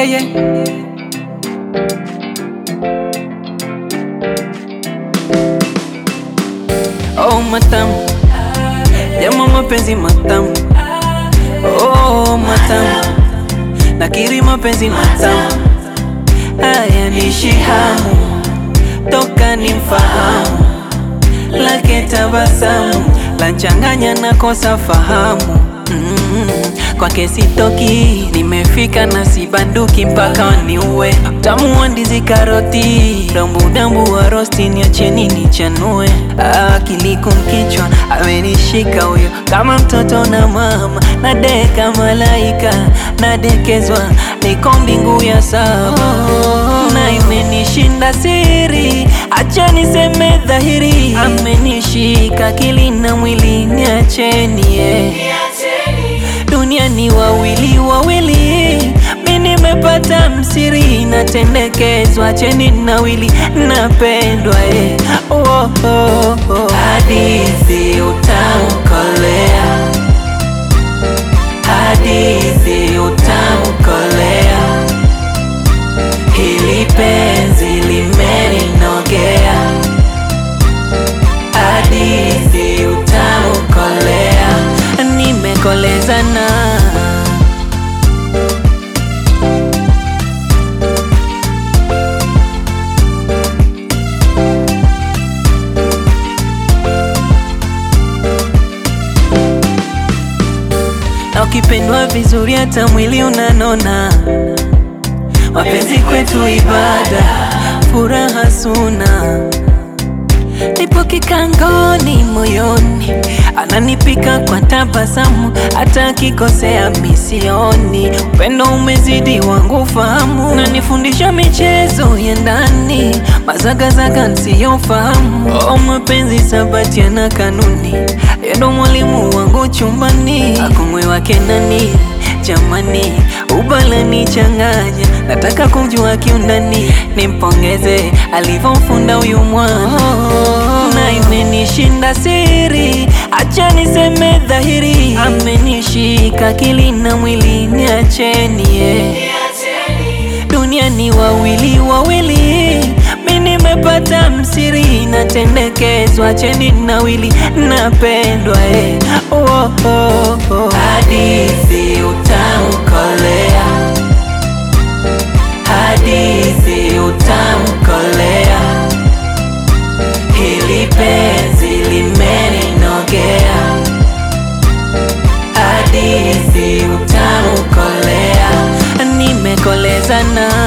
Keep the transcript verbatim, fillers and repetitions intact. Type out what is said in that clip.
yeah, yeah. Oh matamu, jamaa mapenzi matamu. Oh matamu, nakiri mapenzi matamu. Haya nishi hamu, toka nimfahamu. Lake tabasamu, lanchanganya na kosa fahamu. mm, Kwake sitoki, nimefika na sibanduki mpaka waniue. Tamu wa ndizi karoti, dambu dambu wa rosti niacheni nichanue. Akili kumkichwa, amenishika huyo kama mtoto na mama. Nadeka malaika, nadekezwa, niko mbingu ya saba. Na imenishinda siri, acha niseme dhahiri. Amenishika akili na mwili, niacheni yeah. Dunia ni wawili wawili, mimi nimepata msiri. Natendekezwa, acheni nawili, napendwa eh. oh, oh, oh. Hadithi utamkolea, hadithi utamkolea. Hili penzi limeninogea, hadithi utamkolea. Nimekolezana, na ukipendwa vizuri hata mwili unanona. Mapenzi kwetu ibada, furaha suna. Nipo kikangoni moyoni, ananipika kwa tabasamu. Hata kikosea misioni, upendo umezidi wangu fahamu. Nanifundisha michezo ya ndani, mazagazaga nsiyofahamu. Oh mapenzi sabati yana kanuni, yendo mwalimu wangu chumbani. Akumwe wake nani jamani, ubala ni changanya. Nataka kumjua kiundani, nimpongeze alivomfunda huyu mwana. Na imenishinda siri, acha niseme dhahiri. Amenishika akili na mwili, niacheni yeah. Dunia ni wawili wawili, mimi nimepata msiri. Natendekezwa, acheni nawili, napendwa eh. oh, oh, oh. Hadithi utamkolea, hadithi utamkolea. Hili penzi limeninogea, hadithi utamkolea. Nimekolezana,